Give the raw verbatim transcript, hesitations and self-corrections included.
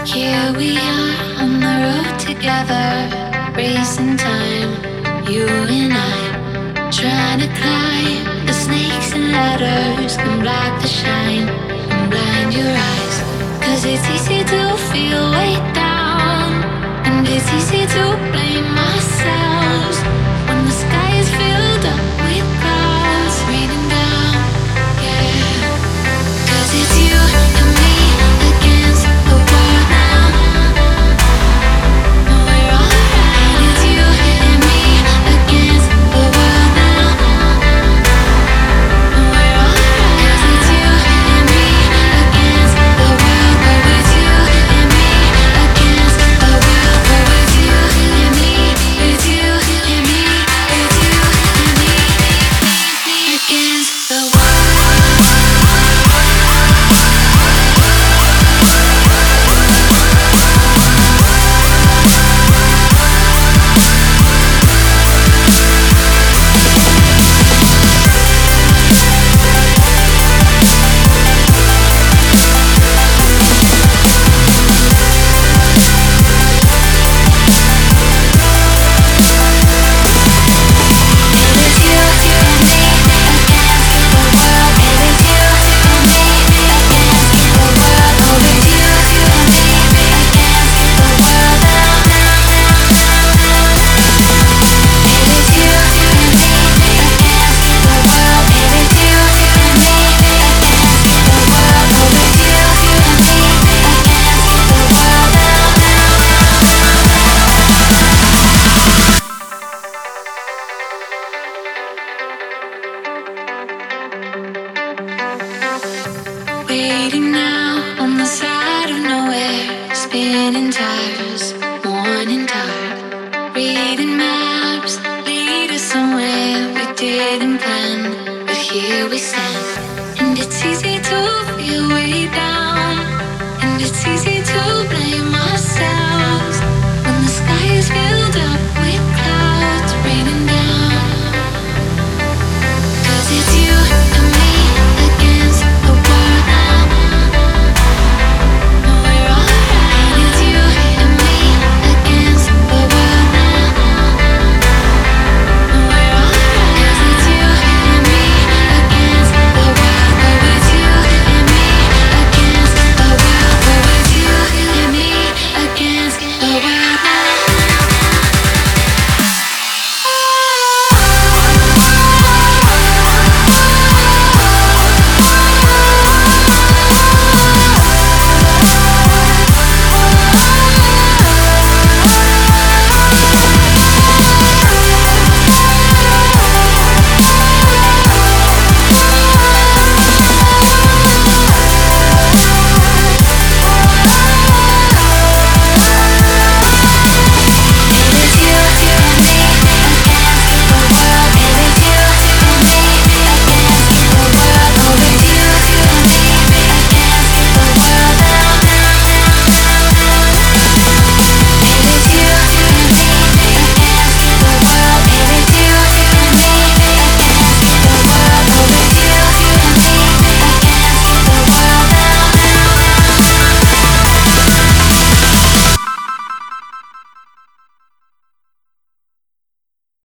Here we are on the road together, racing time, you and I, trying to climb the snakes and ladders, can block the shine and blind your eyes. Cause it's easy to feel weighed down, and it's easy to blame ourselves when the sky is filled up with clouds raining down, yeah. Cause it's you and me against the world now. And we're alright. It's you and me against the world now. And we're alright. 'Cause it's you and me against the world. Oh, it's you and me against the world. Oh, it's you and me. It's you and me. It's you and me against the world. Waiting now on the side of nowhere, spinning tires, morning dark, reading maps, lead us somewhere we didn't plan, but here we stand. And it's easy to feel way down, and it's easy to blame